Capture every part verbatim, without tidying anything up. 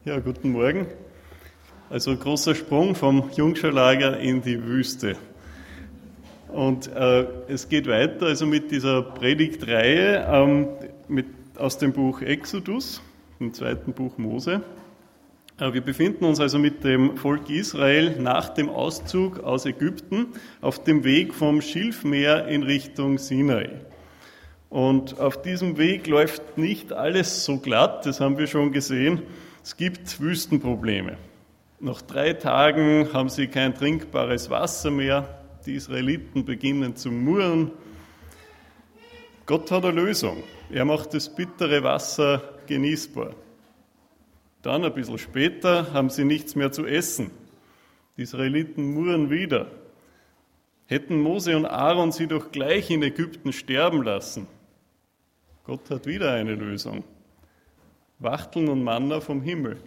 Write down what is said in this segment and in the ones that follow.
Ja, guten Morgen. Also ein großer Sprung vom Jungscharlager in die Wüste. Und äh, es geht weiter also mit dieser Predigtreihe ähm, mit, aus dem Buch Exodus, dem zweiten Buch Mose. Äh, wir befinden uns also mit dem Volk Israel nach dem Auszug aus Ägypten auf dem Weg vom Schilfmeer in Richtung Sinai. Und auf diesem Weg läuft nicht alles so glatt, das haben wir schon gesehen. Es gibt Wüstenprobleme. Nach drei Tagen haben sie kein trinkbares Wasser mehr. Die Israeliten beginnen zu murren. Gott hat eine Lösung. Er macht das bittere Wasser genießbar. Dann, ein bisschen später, haben sie nichts mehr zu essen. Die Israeliten murren wieder. Hätten Mose und Aaron sie doch gleich in Ägypten sterben lassen. Gott hat wieder eine Lösung. Wachteln und Manna vom Himmel.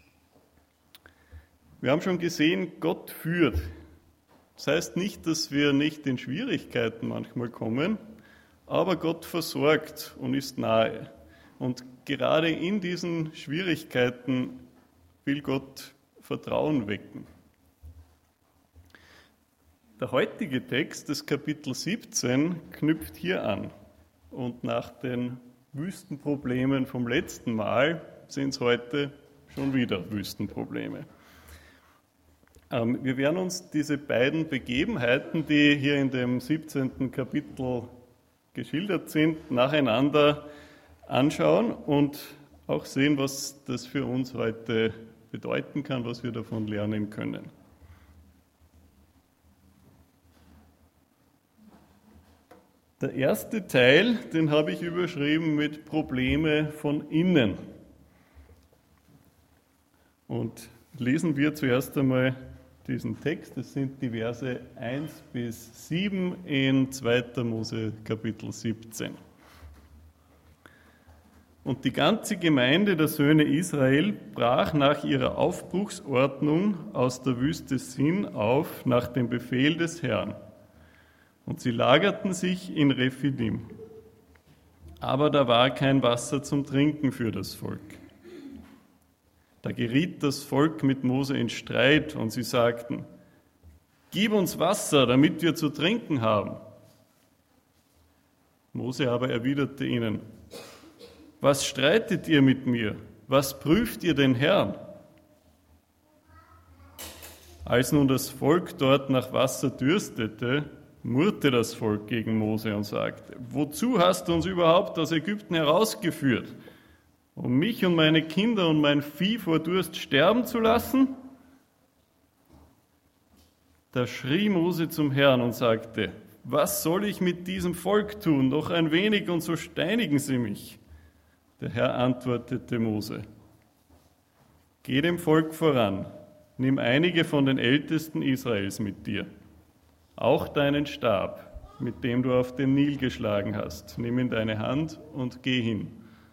Wir haben schon gesehen, Gott führt. Das heißt nicht, dass wir nicht in Schwierigkeiten manchmal kommen, aber Gott versorgt und ist nahe. Und gerade in diesen Schwierigkeiten will Gott Vertrauen wecken. Der heutige Text, das Kapitel siebzehn, knüpft hier an. Und nach den Wüstenproblemen vom letzten Mal sind es heute schon wieder Wüstenprobleme. Ähm, wir werden uns diese beiden Begebenheiten, die hier in dem siebzehnten Kapitel geschildert sind, nacheinander anschauen und auch sehen, was das für uns heute bedeuten kann, was wir davon lernen können. Der erste Teil, den habe ich überschrieben mit Probleme von innen. Und lesen wir zuerst einmal diesen Text. Das sind die Verse eins bis sieben in zweiter Mose Kapitel siebzehn. Und die ganze Gemeinde der Söhne Israel brach nach ihrer Aufbruchsordnung aus der Wüste Sin auf nach dem Befehl des Herrn. Und sie lagerten sich in Rephidim. Aber da war kein Wasser zum Trinken für das Volk. Da geriet das Volk mit Mose in Streit und sie sagten, gib uns Wasser, damit wir zu trinken haben. Mose aber erwiderte ihnen, was streitet ihr mit mir? Was prüft ihr den Herrn? Als nun das Volk dort nach Wasser dürstete, murrte das Volk gegen Mose und sagte, wozu hast du uns überhaupt aus Ägypten herausgeführt? Um mich und meine Kinder und mein Vieh vor Durst sterben zu lassen? Da schrie Mose zum Herrn und sagte, was soll ich mit diesem Volk tun? Noch ein wenig und so steinigen sie mich. Der Herr antwortete Mose, geh dem Volk voran, nimm einige von den Ältesten Israels mit dir. Auch deinen Stab, mit dem du auf den Nil geschlagen hast, nimm in deine Hand und geh hin.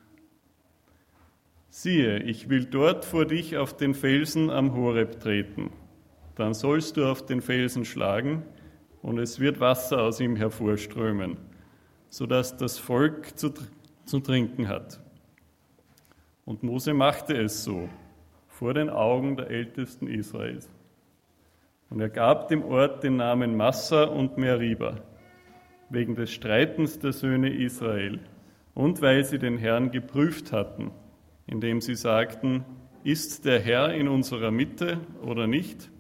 Siehe, ich will dort vor dich auf den Felsen am Horeb treten. Dann sollst du auf den Felsen schlagen, und es wird Wasser aus ihm hervorströmen, sodass das Volk zu, zu trinken hat. Und Mose machte es so, vor den Augen der Ältesten Israels. Und er gab dem Ort den Namen Massa und Meriba, wegen des Streitens der Söhne Israel und weil sie den Herrn geprüft hatten, indem sie sagten, ist der Herr in unserer Mitte oder nicht?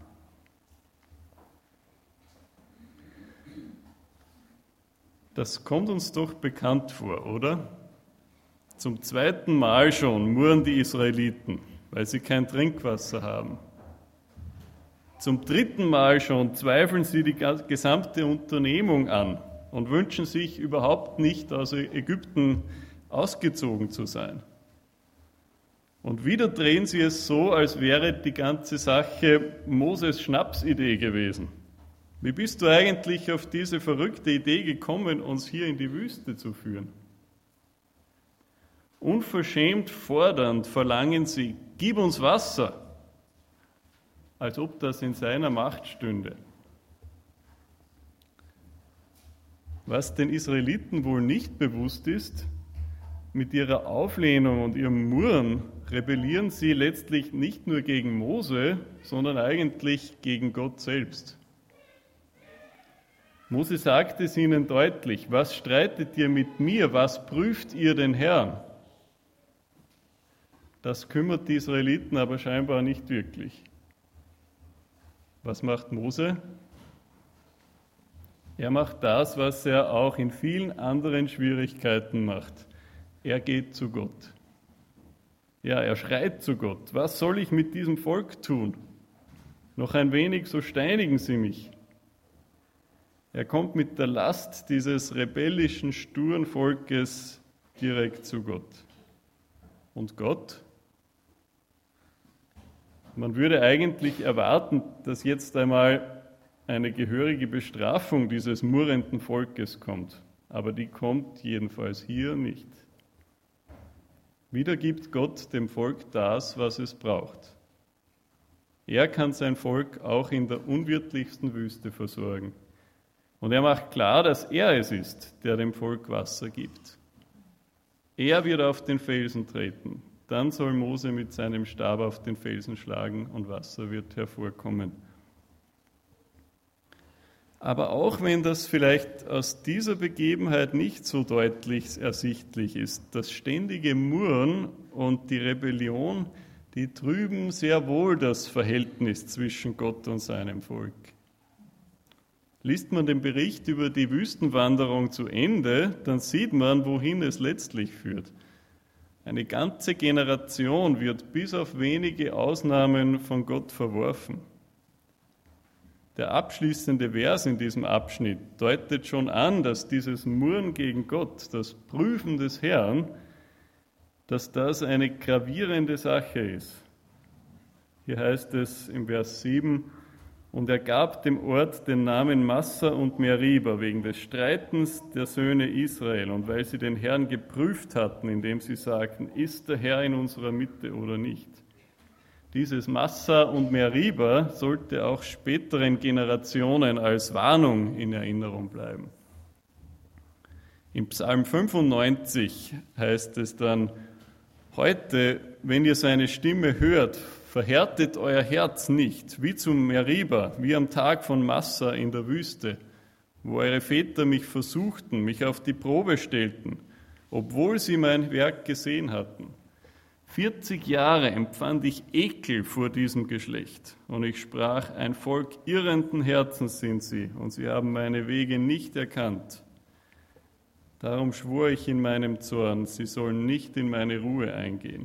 Das kommt uns doch bekannt vor, oder? Zum zweiten Mal schon murren die Israeliten, weil sie kein Trinkwasser haben. Zum dritten Mal schon zweifeln sie die gesamte Unternehmung an und wünschen sich überhaupt nicht, aus Ägypten ausgezogen zu sein. Und wieder drehen sie es so, als wäre die ganze Sache Moses Schnapsidee gewesen. Wie bist du eigentlich auf diese verrückte Idee gekommen, uns hier in die Wüste zu führen? Unverschämt fordernd verlangen sie, gib uns Wasser, als ob das in seiner Macht stünde. Was den Israeliten wohl nicht bewusst ist, mit ihrer Auflehnung und ihrem Murren rebellieren sie letztlich nicht nur gegen Mose, sondern eigentlich gegen Gott selbst. Mose sagt es ihnen deutlich: Was streitet ihr mit mir? Was prüft ihr den Herrn? Das kümmert die Israeliten aber scheinbar nicht wirklich. Was macht Mose? Er macht das, was er auch in vielen anderen Schwierigkeiten macht. Er geht zu Gott. Ja, er schreit zu Gott: Was soll ich mit diesem Volk tun? Noch ein wenig, so steinigen sie mich. Er kommt mit der Last dieses rebellischen, sturen Volkes direkt zu Gott. Und Gott? Man würde eigentlich erwarten, dass jetzt einmal eine gehörige Bestrafung dieses murrenden Volkes kommt. Aber die kommt jedenfalls hier nicht. Wieder gibt Gott dem Volk das, was es braucht. Er kann sein Volk auch in der unwirtlichsten Wüste versorgen. Und er macht klar, dass er es ist, der dem Volk Wasser gibt. Er wird auf den Felsen treten. Dann soll Mose mit seinem Stab auf den Felsen schlagen und Wasser wird hervorkommen. Aber auch wenn das vielleicht aus dieser Begebenheit nicht so deutlich ersichtlich ist, das ständige Murren und die Rebellion, die trüben sehr wohl das Verhältnis zwischen Gott und seinem Volk. Liest man den Bericht über die Wüstenwanderung zu Ende, dann sieht man, wohin es letztlich führt. Eine ganze Generation wird bis auf wenige Ausnahmen von Gott verworfen. Der abschließende Vers in diesem Abschnitt deutet schon an, dass dieses Murren gegen Gott, das Prüfen des Herrn, dass das eine gravierende Sache ist. Hier heißt es im Vers sieben: Und er gab dem Ort den Namen Massa und Meriba wegen des Streitens der Söhne Israel und weil sie den Herrn geprüft hatten, indem sie sagten: Ist der Herr in unserer Mitte oder nicht? Dieses Massa und Meriba sollte auch späteren Generationen als Warnung in Erinnerung bleiben. Im Psalm fünfundneunzig heißt es dann: Heute, wenn ihr seine Stimme hört, verhärtet euer Herz nicht, wie zum Meriba, wie am Tag von Massa in der Wüste, wo eure Väter mich versuchten, mich auf die Probe stellten, obwohl sie mein Werk gesehen hatten. vierzig Jahre empfand ich Ekel vor diesem Geschlecht und ich sprach: Ein Volk irrenden Herzens sind sie und sie haben meine Wege nicht erkannt. Darum schwor ich in meinem Zorn, sie sollen nicht in meine Ruhe eingehen.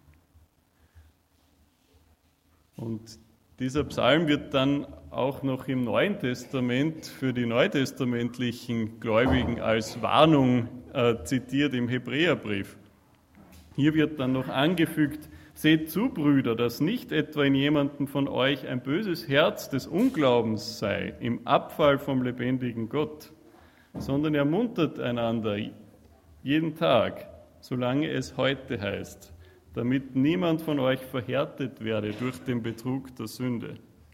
Und dieser Psalm wird dann auch noch im Neuen Testament für die neutestamentlichen Gläubigen als Warnung äh, zitiert im Hebräerbrief. Hier wird dann noch angefügt: Seht zu, Brüder, dass nicht etwa in jemandem von euch ein böses Herz des Unglaubens sei, im Abfall vom lebendigen Gott, sondern ermuntert einander jeden Tag, solange es heute heißt, damit niemand von euch verhärtet werde durch den Betrug der Sünde.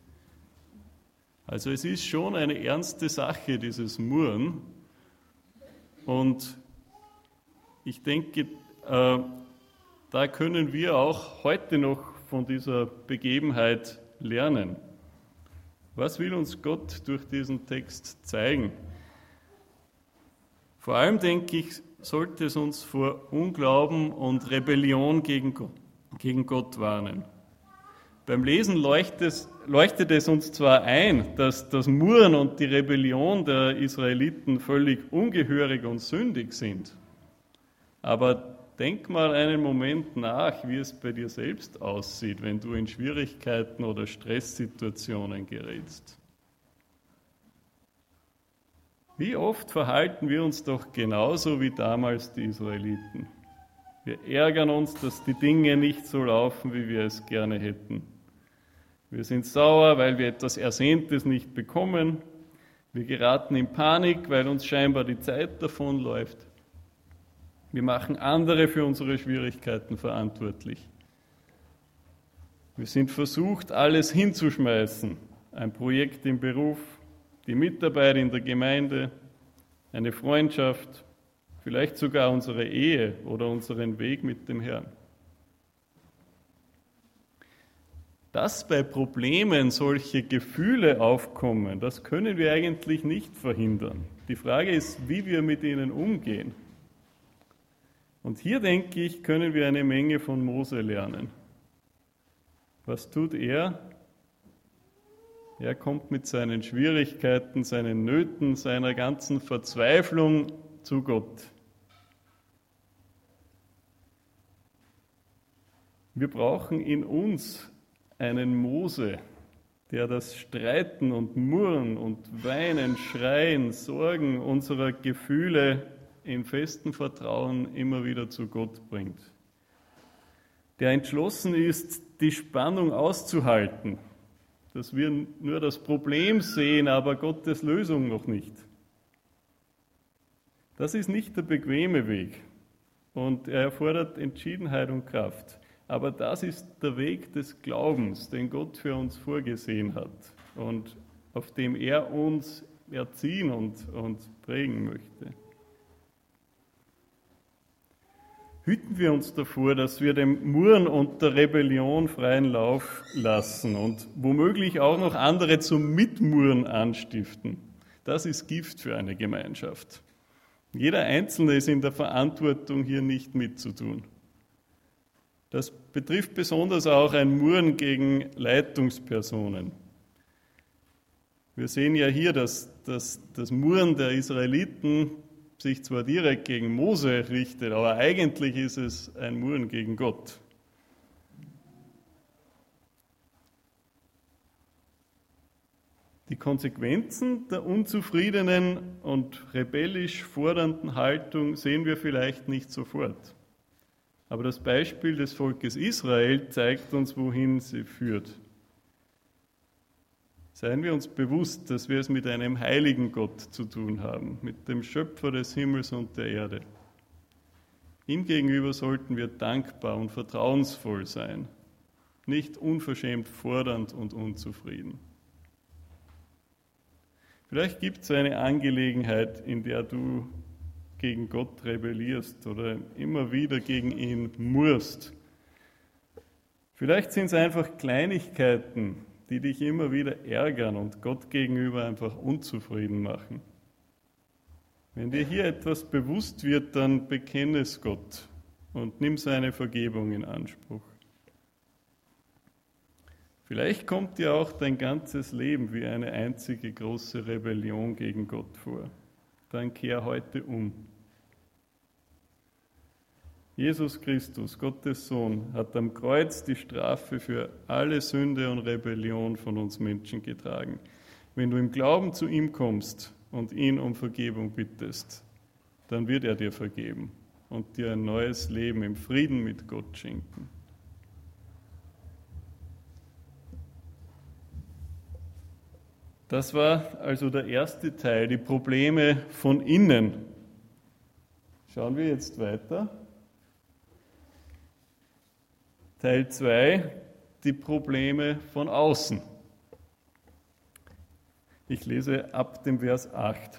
Also es ist schon eine ernste Sache, dieses Murren. Und ich denke, äh, da können wir auch heute noch von dieser Begebenheit lernen. Was will uns Gott durch diesen Text zeigen? Vor allem, denke ich, sollte es uns vor Unglauben und Rebellion gegen Gott, gegen Gott warnen. Beim Lesen leuchtet es, leuchtet es uns zwar ein, dass das Murren und die Rebellion der Israeliten völlig ungehörig und sündig sind, aber denk mal einen Moment nach, wie es bei dir selbst aussieht, wenn du in Schwierigkeiten oder Stresssituationen gerätst. Wie oft verhalten wir uns doch genauso wie damals die Israeliten. Wir ärgern uns, dass die Dinge nicht so laufen, wie wir es gerne hätten. Wir sind sauer, weil wir etwas Ersehntes nicht bekommen. Wir geraten in Panik, weil uns scheinbar die Zeit davonläuft. Wir machen andere für unsere Schwierigkeiten verantwortlich. Wir sind versucht, alles hinzuschmeißen. Ein Projekt im Beruf, die Mitarbeit in der Gemeinde, eine Freundschaft, vielleicht sogar unsere Ehe oder unseren Weg mit dem Herrn. Dass bei Problemen solche Gefühle aufkommen, das können wir eigentlich nicht verhindern. Die Frage ist, wie wir mit ihnen umgehen. Und hier, denke ich, können wir eine Menge von Mose lernen. Was tut er? Er kommt mit seinen Schwierigkeiten, seinen Nöten, seiner ganzen Verzweiflung zu Gott. Wir brauchen in uns einen Mose, der das Streiten und Murren und Weinen, Schreien, Sorgen unserer Gefühle in festem Vertrauen immer wieder zu Gott bringt. Der entschlossen ist, die Spannung auszuhalten, dass wir nur das Problem sehen, aber Gottes Lösung noch nicht. Das ist nicht der bequeme Weg und er erfordert Entschiedenheit und Kraft. Aber das ist der Weg des Glaubens, den Gott für uns vorgesehen hat und auf dem er uns erziehen und, und prägen möchte. Hüten wir uns davor, dass wir dem Murren und der Rebellion freien Lauf lassen und womöglich auch noch andere zum Mitmurren anstiften. Das ist Gift für eine Gemeinschaft. Jeder Einzelne ist in der Verantwortung, hier nicht mitzutun. Das betrifft besonders auch ein Murren gegen Leitungspersonen. Wir sehen ja hier, dass, dass das Murren der Israeliten sich zwar direkt gegen Mose richtet, aber eigentlich ist es ein Murren gegen Gott. Die Konsequenzen der unzufriedenen und rebellisch fordernden Haltung sehen wir vielleicht nicht sofort. Aber das Beispiel des Volkes Israel zeigt uns, wohin sie führt. Seien wir uns bewusst, dass wir es mit einem heiligen Gott zu tun haben, mit dem Schöpfer des Himmels und der Erde. Ihm gegenüber sollten wir dankbar und vertrauensvoll sein, nicht unverschämt fordernd und unzufrieden. Vielleicht gibt es eine Angelegenheit, in der du gegen Gott rebellierst oder immer wieder gegen ihn murrst. Vielleicht sind es einfach Kleinigkeiten, die dich immer wieder ärgern und Gott gegenüber einfach unzufrieden machen. Wenn dir hier etwas bewusst wird, dann bekenne es Gott und nimm seine Vergebung in Anspruch. Vielleicht kommt dir auch dein ganzes Leben wie eine einzige große Rebellion gegen Gott vor. Dann kehr heute um. Jesus Christus, Gottes Sohn, hat am Kreuz die Strafe für alle Sünde und Rebellion von uns Menschen getragen. Wenn du im Glauben zu ihm kommst und ihn um Vergebung bittest, dann wird er dir vergeben und dir ein neues Leben im Frieden mit Gott schenken. Das war also der erste Teil, die Probleme von innen. Schauen wir jetzt weiter. Teil zwei, die Probleme von außen. Ich lese ab dem Vers acht.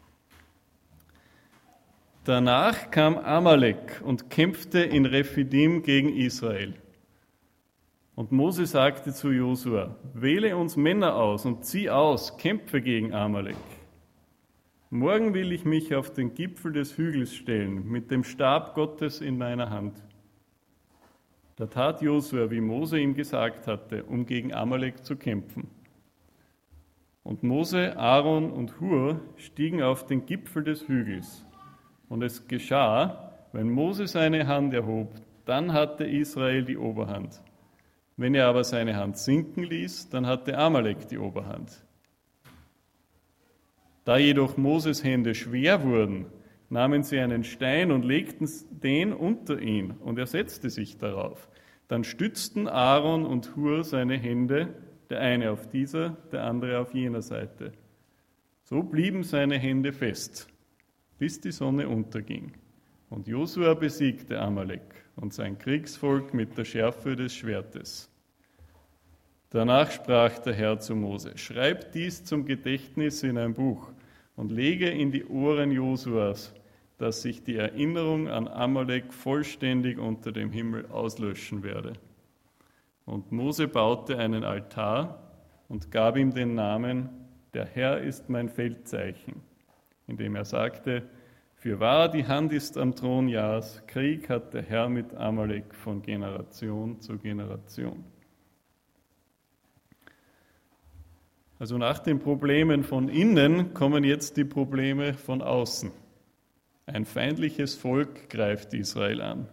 Danach kam Amalek und kämpfte in Rephidim gegen Israel. Und Mose sagte zu Josua, wähle uns Männer aus und zieh aus, kämpfe gegen Amalek. Morgen will ich mich auf den Gipfel des Hügels stellen, mit dem Stab Gottes in meiner Hand. Da tat Josua, wie Mose ihm gesagt hatte, um gegen Amalek zu kämpfen. Und Mose, Aaron und Hur stiegen auf den Gipfel des Hügels. Und es geschah, wenn Mose seine Hand erhob, dann hatte Israel die Oberhand. Wenn er aber seine Hand sinken ließ, dann hatte Amalek die Oberhand. Da jedoch Moses Hände schwer wurden, nahmen sie einen Stein und legten den unter ihn, und er setzte sich darauf. Dann stützten Aaron und Hur seine Hände, der eine auf dieser, der andere auf jener Seite. So blieben seine Hände fest, bis die Sonne unterging. Und Josua besiegte Amalek und sein Kriegsvolk mit der Schärfe des Schwertes. Danach sprach der Herr zu Mose, schreib dies zum Gedächtnis in ein Buch und lege in die Ohren Josuas, dass ich die Erinnerung an Amalek vollständig unter dem Himmel auslöschen werde. Und Mose baute einen Altar und gab ihm den Namen, der Herr ist mein Feldzeichen, indem er sagte, fürwahr, die Hand ist am Thron Jahs, Krieg hat der Herr mit Amalek von Generation zu Generation. Also nach den Problemen von innen kommen jetzt die Probleme von außen. Ein feindliches Volk greift Israel an.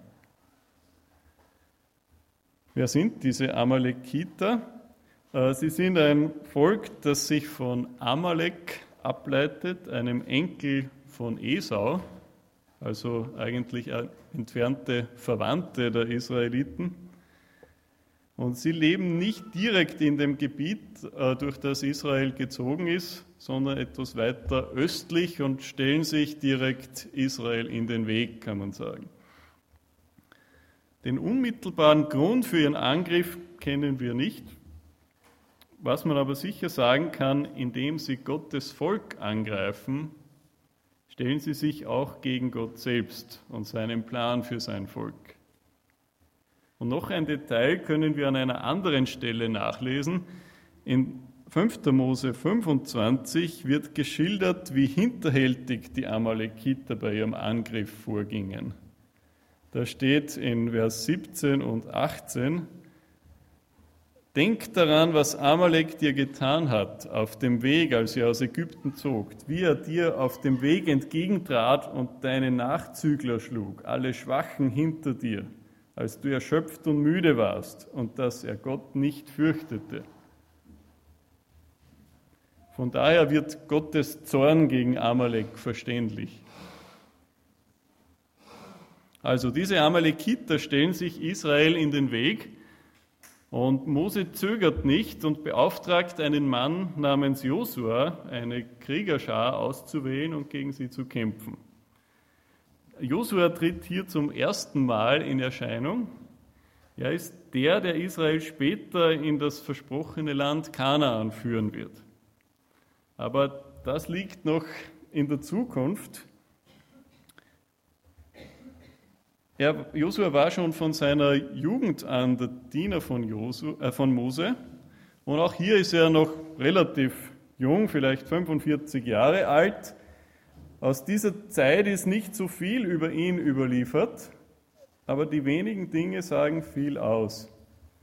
Wer sind diese Amalekiter? Sie sind ein Volk, das sich von Amalek ableitet, einem Enkel von Esau, also eigentlich entfernte Verwandte der Israeliten. Und sie leben nicht direkt in dem Gebiet, durch das Israel gezogen ist, sondern etwas weiter östlich und stellen sich direkt Israel in den Weg, kann man sagen. Den unmittelbaren Grund für ihren Angriff kennen wir nicht. Was man aber sicher sagen kann, indem sie Gottes Volk angreifen, stellen sie sich auch gegen Gott selbst und seinen Plan für sein Volk. Und noch ein Detail können wir an einer anderen Stelle nachlesen. In fünfter Mose fünfundzwanzig wird geschildert, wie hinterhältig die Amalekiter bei ihrem Angriff vorgingen. Da steht in Vers siebzehn und achtzehn, denk daran, was Amalek dir getan hat auf dem Weg, als er aus Ägypten zog, wie er dir auf dem Weg entgegentrat und deine Nachzügler schlug, alle Schwachen hinter dir, als du erschöpft und müde warst und dass er Gott nicht fürchtete. Von daher wird Gottes Zorn gegen Amalek verständlich. Also diese Amalekiter stellen sich Israel in den Weg und Mose zögert nicht und beauftragt einen Mann namens Josua, eine Kriegerschar auszuwählen und gegen sie zu kämpfen. Josua tritt hier zum ersten Mal in Erscheinung. Er ist der, der Israel später in das versprochene Land Kanaan führen wird. Aber das liegt noch in der Zukunft. Er, Josua war schon von seiner Jugend an der Diener von, Josu, äh, von Mose. Und auch hier ist er noch relativ jung, vielleicht fünfundvierzig Jahre alt. Aus dieser Zeit ist nicht so viel über ihn überliefert, aber die wenigen Dinge sagen viel aus.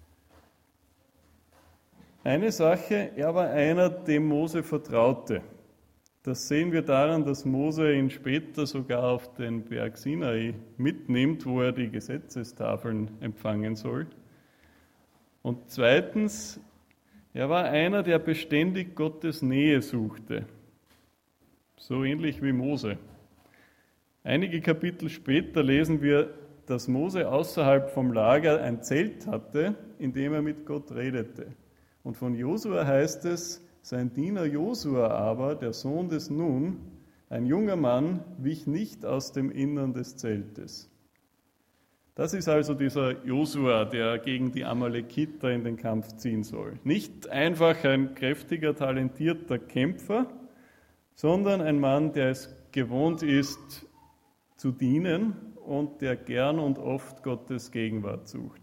Eine Sache, er war einer, dem Mose vertraute. Das sehen wir daran, dass Mose ihn später sogar auf den Berg Sinai mitnimmt, wo er die Gesetzestafeln empfangen soll. Und zweitens, er war einer, der beständig Gottes Nähe suchte. So ähnlich wie Mose. Einige Kapitel später lesen wir, dass Mose außerhalb vom Lager ein Zelt hatte, in dem er mit Gott redete. Und von Josua heißt es, sein Diener Josua aber, der Sohn des Nun, ein junger Mann, wich nicht aus dem Innern des Zeltes. Das ist also dieser Josua, der gegen die Amalekiter in den Kampf ziehen soll. Nicht einfach ein kräftiger, talentierter Kämpfer, sondern ein Mann, der es gewohnt ist, zu dienen und der gern und oft Gottes Gegenwart sucht.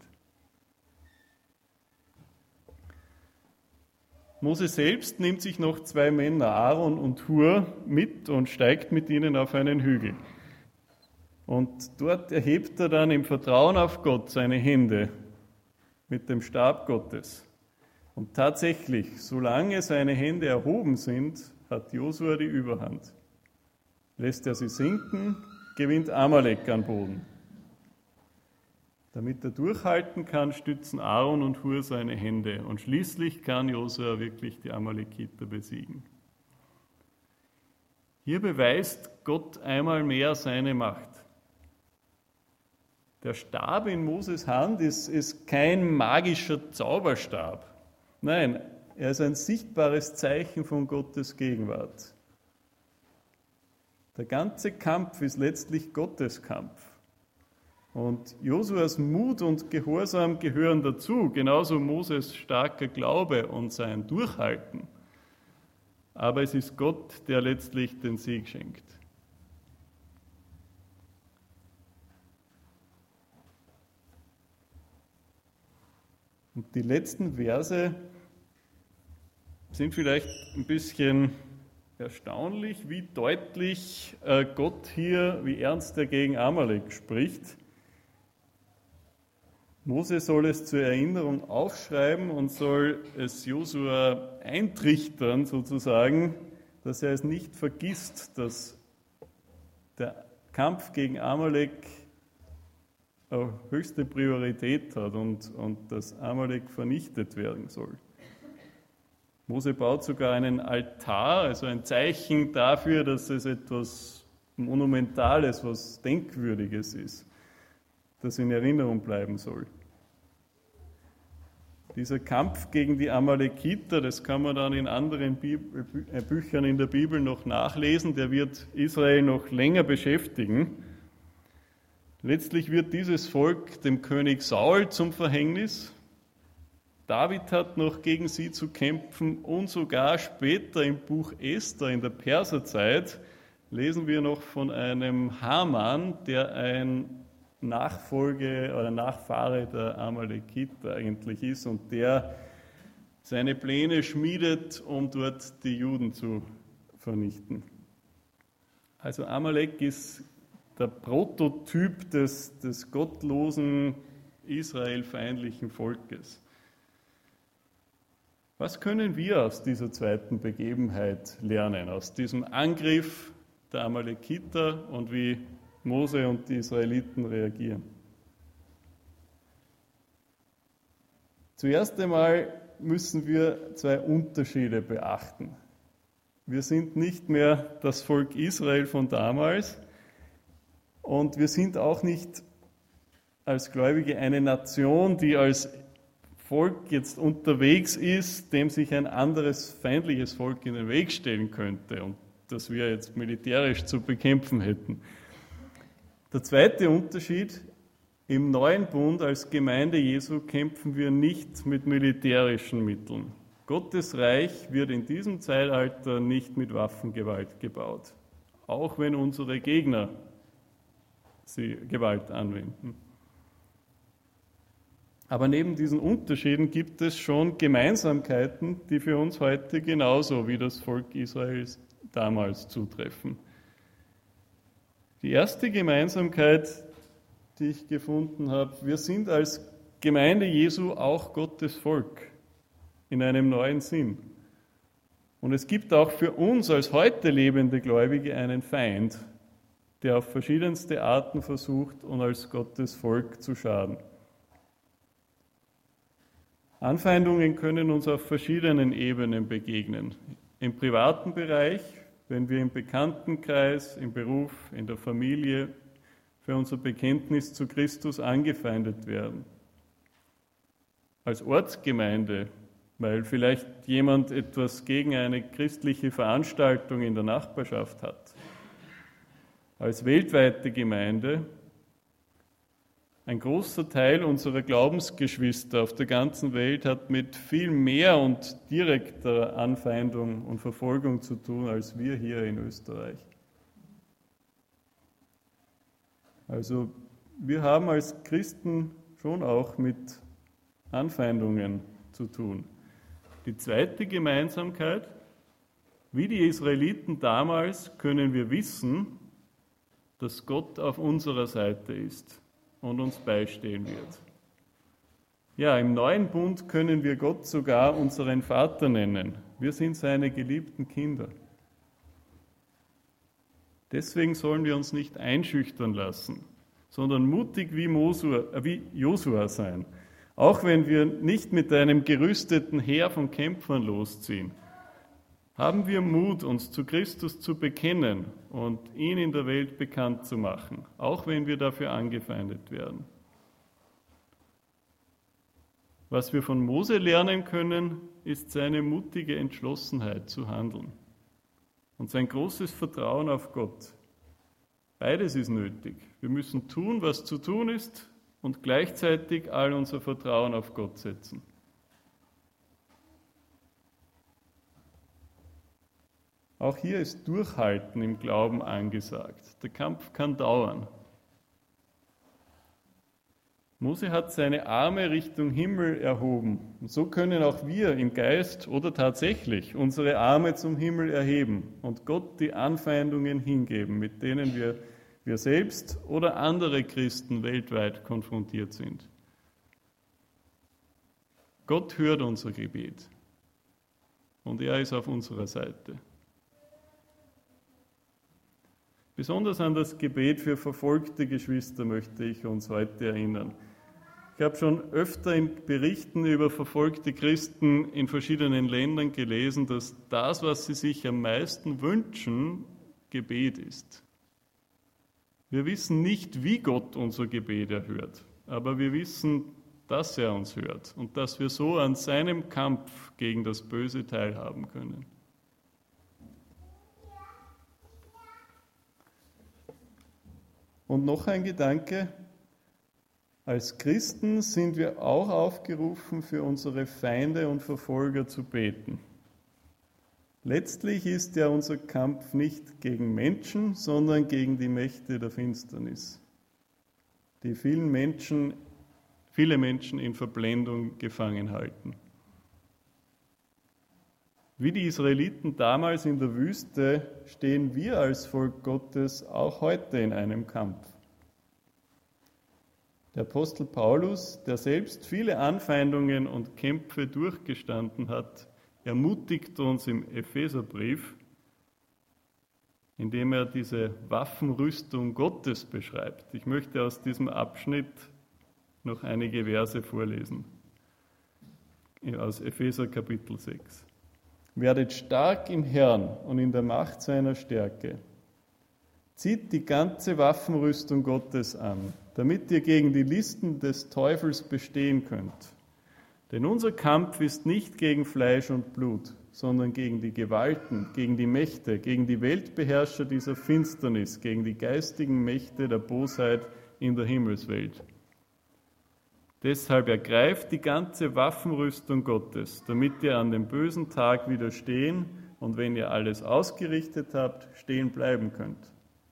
Mose selbst nimmt sich noch zwei Männer, Aaron und Hur, mit und steigt mit ihnen auf einen Hügel. Und dort erhebt er dann im Vertrauen auf Gott seine Hände mit dem Stab Gottes. Und tatsächlich, solange seine Hände erhoben sind, hat Josua die Überhand. Lässt er sie sinken, gewinnt Amalek an Boden. Damit er durchhalten kann, stützen Aaron und Hur seine Hände. Und schließlich kann Josua wirklich die Amalekiter besiegen. Hier beweist Gott einmal mehr seine Macht. Der Stab in Moses Hand ist, ist kein magischer Zauberstab. Nein, er ist ein sichtbares Zeichen von Gottes Gegenwart. Der ganze Kampf ist letztlich Gottes Kampf. Und Josuas Mut und Gehorsam gehören dazu, genauso Moses starker Glaube und sein Durchhalten. Aber es ist Gott, der letztlich den Sieg schenkt. Und die letzten Verse sind vielleicht ein bisschen erstaunlich, wie deutlich Gott hier, wie ernst er gegen Amalek spricht. Mose soll es zur Erinnerung aufschreiben und soll es Josua eintrichtern, sozusagen, dass er es nicht vergisst, dass der Kampf gegen Amalek eine höchste Priorität hat und, und dass Amalek vernichtet werden soll. Mose baut sogar einen Altar, also ein Zeichen dafür, dass es etwas Monumentales, was Denkwürdiges ist, das in Erinnerung bleiben soll. Dieser Kampf gegen die Amalekiter, das kann man dann in anderen Bibel, Büchern in der Bibel noch nachlesen, der wird Israel noch länger beschäftigen. Letztlich wird dieses Volk dem König Saul zum Verhängnis. David hat noch gegen sie zu kämpfen und sogar später im Buch Esther in der Perserzeit lesen wir noch von einem Haman, der ein Nachfolge oder Nachfahre der Amalekiter eigentlich ist und der seine Pläne schmiedet, um dort die Juden zu vernichten. Also Amalek ist der Prototyp des, des gottlosen, israelfeindlichen Volkes. Was können wir aus dieser zweiten Begebenheit lernen, aus diesem Angriff der Amalekiter und wie Mose und die Israeliten reagieren? Zuerst einmal müssen wir zwei Unterschiede beachten. Wir sind nicht mehr das Volk Israel von damals und wir sind auch nicht als Gläubige eine Nation, die als Volk jetzt unterwegs ist, dem sich ein anderes feindliches Volk in den Weg stellen könnte und das wir jetzt militärisch zu bekämpfen hätten. Der zweite Unterschied: Im neuen Bund als Gemeinde Jesu kämpfen wir nicht mit militärischen Mitteln. Gottes Reich wird in diesem Zeitalter nicht mit Waffengewalt gebaut, auch wenn unsere Gegner sie Gewalt anwenden. Aber neben diesen Unterschieden gibt es schon Gemeinsamkeiten, die für uns heute genauso wie das Volk Israels damals zutreffen. Die erste Gemeinsamkeit, die ich gefunden habe: Wir sind als Gemeinde Jesu auch Gottes Volk in einem neuen Sinn. Und es gibt auch für uns als heute lebende Gläubige einen Feind, der auf verschiedenste Arten versucht, uns als Gottes Volk zu schaden. Anfeindungen können uns auf verschiedenen Ebenen begegnen. Im privaten Bereich, wenn wir im Bekanntenkreis, im Beruf, in der Familie für unser Bekenntnis zu Christus angefeindet werden. Als Ortsgemeinde, weil vielleicht jemand etwas gegen eine christliche Veranstaltung in der Nachbarschaft hat. Als weltweite Gemeinde. Ein großer Teil unserer Glaubensgeschwister auf der ganzen Welt hat mit viel mehr und direkter Anfeindung und Verfolgung zu tun, als wir hier in Österreich. Also wir haben als Christen schon auch mit Anfeindungen zu tun. Die zweite Gemeinsamkeit: Wie die Israeliten damals können wir wissen, dass Gott auf unserer Seite ist und uns beistehen wird. Ja, im neuen Bund können wir Gott sogar unseren Vater nennen. Wir sind seine geliebten Kinder. Deswegen sollen wir uns nicht einschüchtern lassen, sondern mutig wie, Mosua, äh, wie Josua sein. Auch wenn wir nicht mit einem gerüsteten Heer von Kämpfern losziehen, haben wir Mut, uns zu Christus zu bekennen und ihn in der Welt bekannt zu machen, auch wenn wir dafür angefeindet werden. Was wir von Mose lernen können, ist seine mutige Entschlossenheit zu handeln und sein großes Vertrauen auf Gott. Beides ist nötig. Wir müssen tun, was zu tun ist, und gleichzeitig all unser Vertrauen auf Gott setzen. Auch hier ist Durchhalten im Glauben angesagt. Der Kampf kann dauern. Mose hat seine Arme Richtung Himmel erhoben. Und so können auch wir im Geist oder tatsächlich unsere Arme zum Himmel erheben und Gott die Anfeindungen hingeben, mit denen wir, wir selbst oder andere Christen weltweit konfrontiert sind. Gott hört unser Gebet und er ist auf unserer Seite. Besonders an das Gebet für verfolgte Geschwister möchte ich uns heute erinnern. Ich habe schon öfter in Berichten über verfolgte Christen in verschiedenen Ländern gelesen, dass das, was sie sich am meisten wünschen, Gebet ist. Wir wissen nicht, wie Gott unser Gebet erhört, aber wir wissen, dass er uns hört und dass wir so an seinem Kampf gegen das Böse teilhaben können. Und noch ein Gedanke, als Christen sind wir auch aufgerufen, für unsere Feinde und Verfolger zu beten. Letztlich ist ja unser Kampf nicht gegen Menschen, sondern gegen die Mächte der Finsternis, die vielen Menschen, viele Menschen in Verblendung gefangen halten. Wie die Israeliten damals in der Wüste stehen wir als Volk Gottes auch heute in einem Kampf. Der Apostel Paulus, der selbst viele Anfeindungen und Kämpfe durchgestanden hat, ermutigt uns im Epheserbrief, indem er diese Waffenrüstung Gottes beschreibt. Ich möchte aus diesem Abschnitt noch einige Verse vorlesen, aus Epheser Kapitel sechs. Werdet stark im Herrn und in der Macht seiner Stärke. Zieht die ganze Waffenrüstung Gottes an, damit ihr gegen die Listen des Teufels bestehen könnt. Denn unser Kampf ist nicht gegen Fleisch und Blut, sondern gegen die Gewalten, gegen die Mächte, gegen die Weltbeherrscher dieser Finsternis, gegen die geistigen Mächte der Bosheit in der Himmelswelt. Deshalb ergreift die ganze Waffenrüstung Gottes, damit ihr an dem bösen Tag widerstehen und wenn ihr alles ausgerichtet habt, stehen bleiben könnt.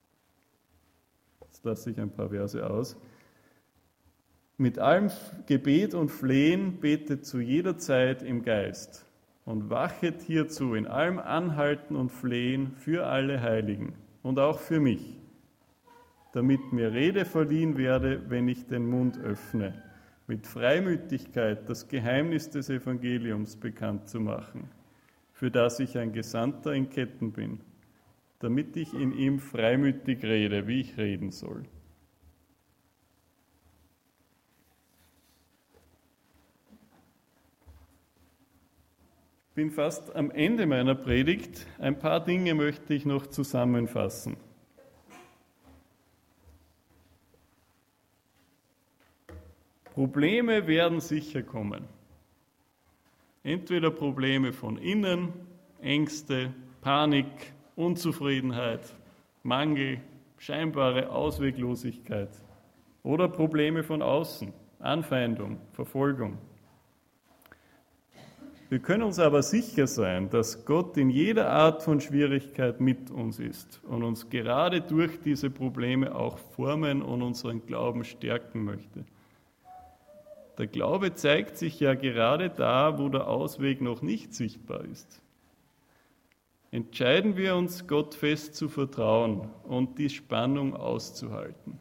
Jetzt lasse ich ein paar Verse aus. Mit allem Gebet und Flehen betet zu jeder Zeit im Geist und wachet hierzu in allem Anhalten und Flehen für alle Heiligen und auch für mich, damit mir Rede verliehen werde, wenn ich den Mund öffne, mit Freimütigkeit das Geheimnis des Evangeliums bekannt zu machen, für das ich ein Gesandter in Ketten bin, damit ich in ihm freimütig rede, wie ich reden soll. Ich bin fast am Ende meiner Predigt. Ein paar Dinge möchte ich noch zusammenfassen. Probleme werden sicher kommen. Entweder Probleme von innen, Ängste, Panik, Unzufriedenheit, Mangel, scheinbare Ausweglosigkeit. Oder Probleme von außen, Anfeindung, Verfolgung. Wir können uns aber sicher sein, dass Gott in jeder Art von Schwierigkeit mit uns ist und uns gerade durch diese Probleme auch formen und unseren Glauben stärken möchte. Der Glaube zeigt sich ja gerade da, wo der Ausweg noch nicht sichtbar ist. Entscheiden wir uns, Gott fest zu vertrauen und die Spannung auszuhalten.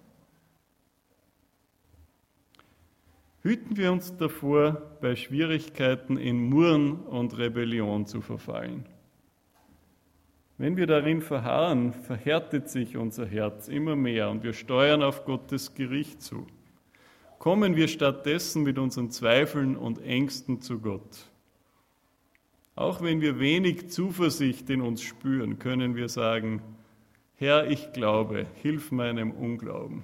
Hüten wir uns davor, bei Schwierigkeiten in Murren und Rebellion zu verfallen. Wenn wir darin verharren, verhärtet sich unser Herz immer mehr und wir steuern auf Gottes Gericht zu. Kommen wir stattdessen mit unseren Zweifeln und Ängsten zu Gott. Auch wenn wir wenig Zuversicht in uns spüren, können wir sagen, Herr, ich glaube, hilf meinem Unglauben.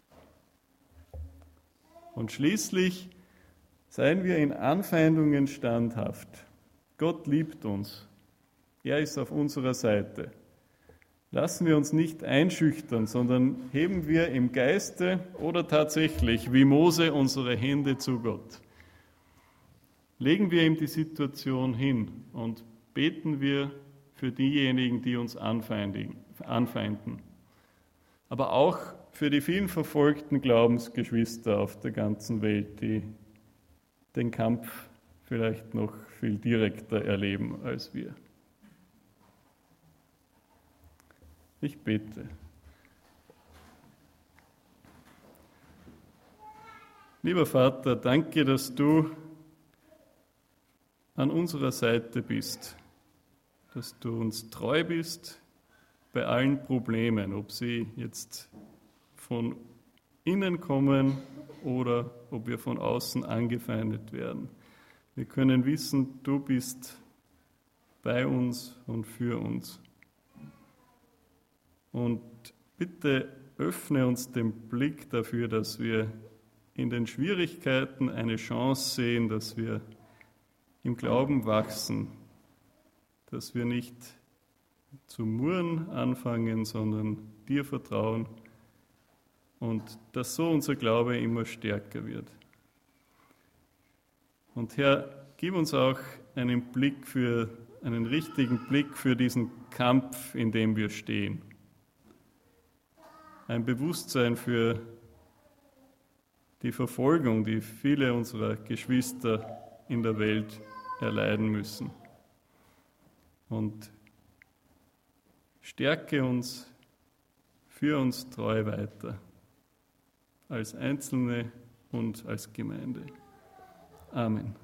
Und schließlich seien wir in Anfeindungen standhaft. Gott liebt uns. Er ist auf unserer Seite. Lassen wir uns nicht einschüchtern, sondern heben wir im Geiste oder tatsächlich wie Mose unsere Hände zu Gott. Legen wir ihm die Situation hin und beten wir für diejenigen, die uns anfeinden. Aber auch für die vielen verfolgten Glaubensgeschwister auf der ganzen Welt, die den Kampf vielleicht noch viel direkter erleben als wir. Ich bete. Lieber Vater, danke, dass du an unserer Seite bist, dass du uns treu bist bei allen Problemen, ob sie jetzt von innen kommen oder ob wir von außen angefeindet werden. Wir können wissen, du bist bei uns und für uns. Und bitte öffne uns den Blick dafür, dass wir in den Schwierigkeiten eine Chance sehen, dass wir im Glauben wachsen, dass wir nicht zu murren anfangen, sondern dir vertrauen und dass so unser Glaube immer stärker wird. Und Herr, gib uns auch einen Blick für, einen richtigen Blick für diesen Kampf, in dem wir stehen. Ein Bewusstsein für die Verfolgung, die viele unserer Geschwister in der Welt erleiden müssen. Und stärke uns, führe uns treu weiter, als Einzelne und als Gemeinde. Amen.